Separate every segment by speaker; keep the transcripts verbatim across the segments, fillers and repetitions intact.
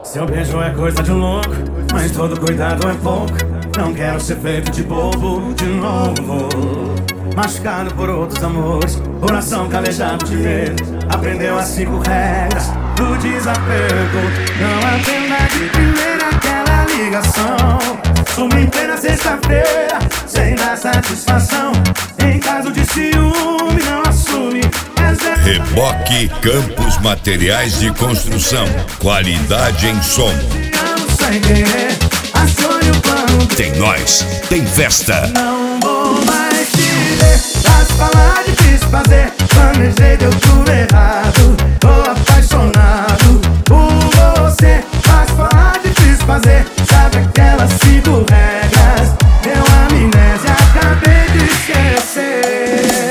Speaker 1: Seu beijo é coisa de louco, mas todo cuidado é pouco. Não quero ser feito de bobo de novo. Machucado por outros amores, coração calejado de medo. Aprendeu as cinco regras do desapego. Não atenda de primeira aquela ligação. Sumi em plena sexta-feira, sem dar satisfação. Em caso de ciúme, não assume.
Speaker 2: Reboque Campos Materiais de Construção. Qualidade em som.
Speaker 1: Sem querer, acione o plano.
Speaker 2: Tem nós, tem festa.
Speaker 1: Não vou mais te ver. Faz falar, difícil fazer. Planejei, deu tudo errado. Tô apaixonado por você. Faz falar, difícil fazer. Sabe aquelas cinco regras? Deu amnésia, acabei de esquecer.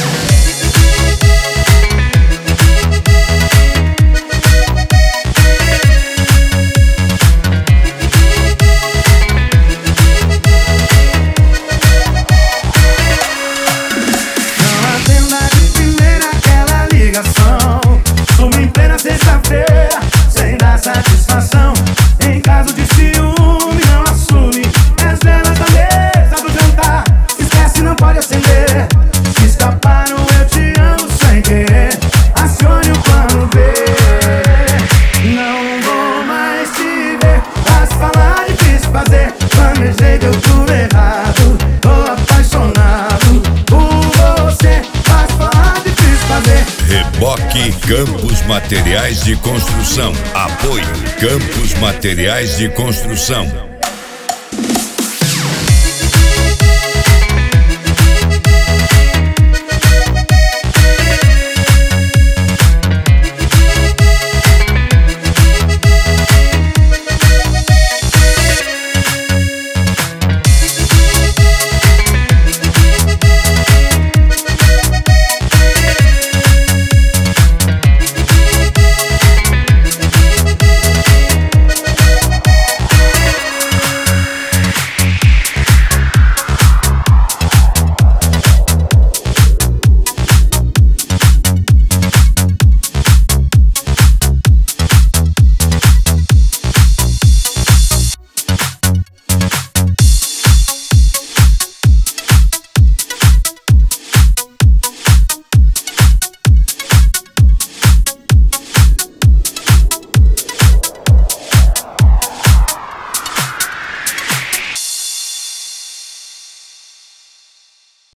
Speaker 1: Sumi em plena sexta-feira, sem dar satisfação. Em caso de ciúme, não assume. As velas da mesa do jantar, esquece, não pode acender. Se escaparam, eu te amo sem querer. Acione o plano B. Não vou mais te ver. Faz falar, difícil fazer. Planejei, deu tudo errado. Tô apaixonado por você. Faz falar, difícil fazer.
Speaker 2: Reboque Campos Materiais de Construção. Apoio Campos Materiais de Construção.